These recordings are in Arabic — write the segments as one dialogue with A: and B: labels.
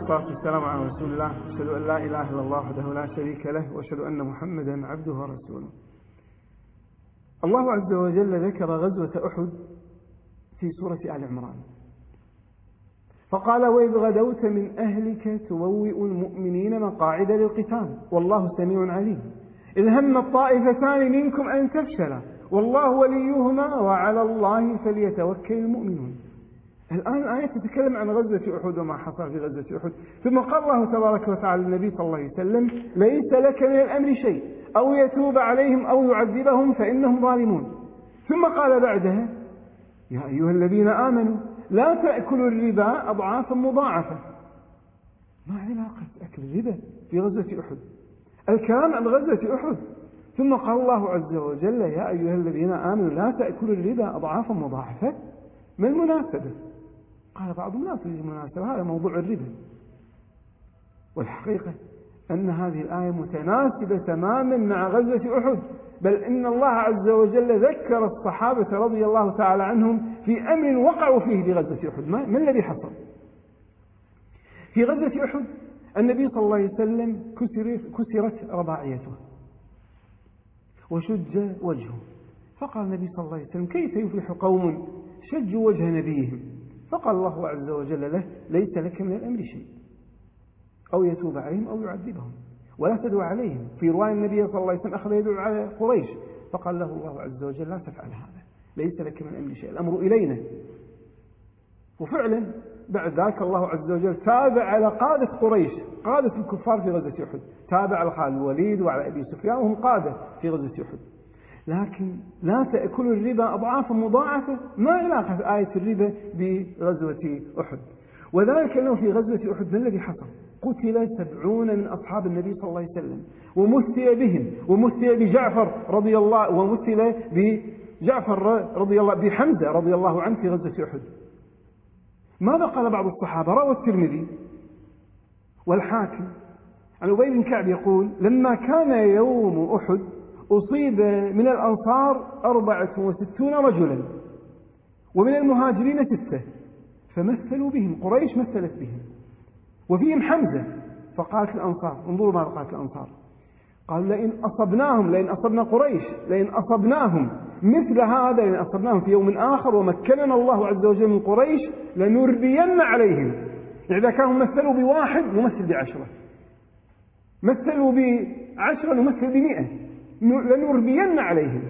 A: والصلاة والسلام على رسول الله. أشهد أن لا إله إلا الله وحده لا شريك له، وأشهد أن محمدا عبده ورسوله. الله عز وجل ذكر غزوة أحد في سورة آل عمران، فقال: وإذ غدوت من أهلك تبوئ المؤمنين مقاعد للقتال والله سميع عليم، إذ هم الطائفتان منكم أن تفشلا والله وليهما وعلى الله فليتوكل المؤمنون. الآن الآية تتكلم عن غزوة أحد وما حصل في غزوة أحد، ثم قال الله تبارك وتعالى للنبي صلى الله عليه وسلم: ليس لك من الأمر شيء أو يتوب عليهم أو يعذبهم فإنهم ظالمون. ثم قال بعدها: يا أيها الذين آمنوا لا تأكلوا الربا أضعافا مضاعفة. ما علاقة أكل الربا في غزوة أحد؟ الكلام عن غزوة أحد. ثم قال الله عز وجل: يا أيها الذين آمنوا لا تأكلوا الربا أضعافا مضاعفة. ما المناسبة؟ قال بعضهم: لا توجد مناسبة، هذا موضوع الربا. والحقيقة أن هذه الآية متناسبة تماما مع غزوة أحد، بل إن الله عز وجل ذكر الصحابة رضي الله تعالى عنهم في أمر وقعوا فيه بغزوة أحد. ما الذي حصل؟ في غزوة أحد النبي صلى الله عليه وسلم كسرت رباعيته وشج وجهه، فقال النبي صلى الله عليه وسلم: كيف يفلح قوم شجوا وجه نبيهم؟ فقال الله عز وجل له: ليس لك من الأمر شيء أو يتوب عليهم أو يعذبهم ولا تدعو عليهم. في رواية النبي صلى الله عليه وسلم أخذ يدعو على قريش، فقال له الله عز وجل: لا تفعل هذا، ليس لك من الأمر شيء، الأمر إلينا. وفعلا بعد ذلك الله عز وجل تابع على قادة قريش، قادة الكفار في غزوة أحد، تابع على خالد الوليد وعلى أبي سفيان وهم قادة في غزوة أحد. لكن لا تأكلوا الربا أضعافا مضاعفة، ما علاقة آية الربا بغزوة أحد؟ وذلك أنه في غزوة أحد ما الذي حصل؟ قتل 70 من أصحاب النبي صلى الله عليه وسلم، ومثل بهم، ومثل بجعفر رضي الله، ومثل بجعفر رضي الله، بحمزة رضي الله عنه في غزوة أحد. ماذا قال بعض الصحابة؟ روى الترمذي والحاكم عن أبي بن كعب يقول: لما كان يوم أحد أصيب من الأنصار 64 رجلا ومن المهاجرين 6، فمثلوا بهم، قريش مثلت بهم، وفيهم حمزة. فقالت الأنصار، انظروا ماذا قالت الأنصار، قالوا: لئن أصبنا قريش، لئن أصبناهم مثل هذا، لئن أصبناهم في يوم آخر ومكننا الله عز وجل من قريش لنربين عليهم. إذا كانوا مثلوا بواحد نمثل ب10، مثلوا ب10 نمثل ب100، لنربين عليهم.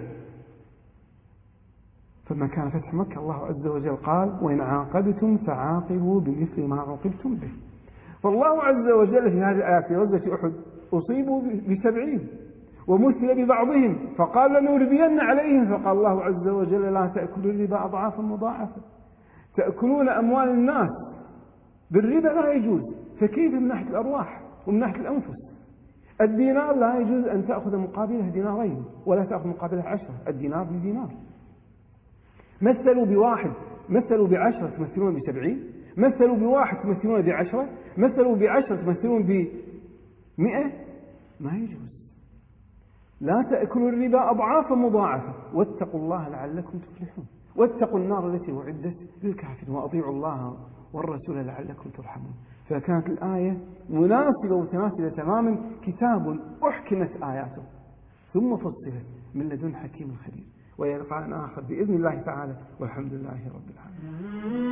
A: فما كان فتح مكة الله عز وجل قال: وإن عاقبتم فعاقبوا بمثل ما عوقبتم به. فالله عز وجل في هذه الآيات في غزوة أحد أصيبوا ب70 ومثل ببعضهم، فقال: لنربين عليهم. فقال الله عز وجل: لا تأكلوا الربا أضعافا مضاعفة. تأكلون أموال الناس بالربا لا يجوز، فكيف من ناحية الأرواح ومن ناحية الأنفس؟ الدينار لا يجوز أن تأخذ مقابله دينارين ولا تأخذ مقابله 10، الدينار بدينار. مثلوا بواحد، مثلوا ب10 تمثلون ب70، مثلوا بواحد تمثلون ب10، مثلوا ب10 تمثلون ب100، ما يجوز. لا تأكلوا الربا أضعافا مضاعفة واتقوا الله لعلكم تفلحون، واتقوا النار التي وعدت للكافرين وأطيعوا الله والرسول لعلكم ترحمون. فكانت الآية مناسبة ومتناسبة تماما، كتاب أحكمت آياته ثم فصلت من لدن حكيم خبير. وإلى لقاء آخر بإذن الله تعالى، والحمد لله رب العالمين.